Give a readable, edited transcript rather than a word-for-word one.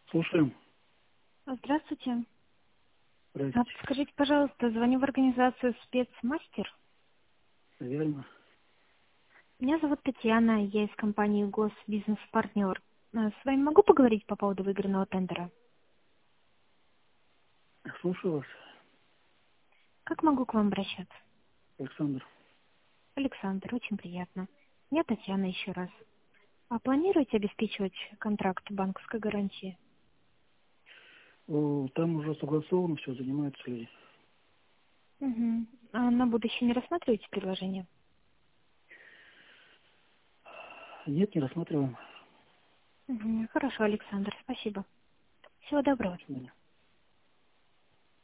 Слушаем. Здравствуйте. Здравствуйте. Скажите, пожалуйста, звоню в организацию «Спецмастер». Верно. Меня зовут Татьяна, я из компании «Госбизнес-партнер». С вами могу поговорить по поводу выигранного тендера? Слушаю вас, Как могу к вам обращаться? Александр. Александр, очень приятно. Я Татьяна еще раз. А планируете обеспечивать контракт банковской гарантии? Там уже согласовано все, занимаются люди. Угу. А на будущее не рассматриваете предложение? Нет, не рассматриваем. Угу. Хорошо, Александр, спасибо. Всего доброго. До свидания.